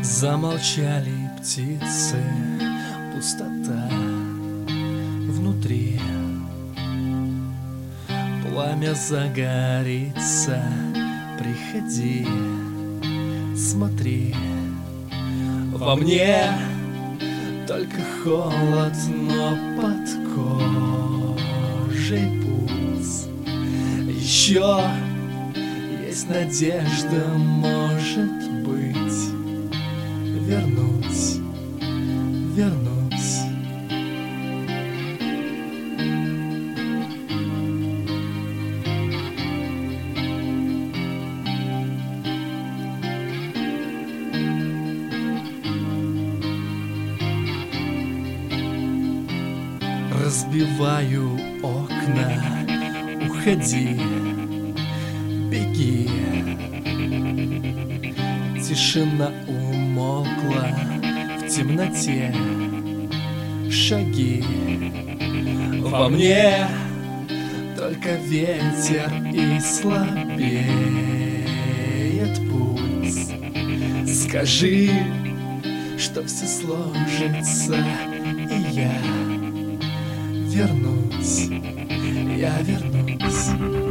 Замолчали птицы, пустота внутри. Пламя загорится, приходи, смотри. Во мне только холод, но под кожей пульс. Еще есть надежда, может быть, вернусь. Разбиваю окна, уходи, беги. Тишина умолкла, в темноте шаги. Во мне только ветер и слабеет пульс. Скажи, что все сложится, и я вернусь.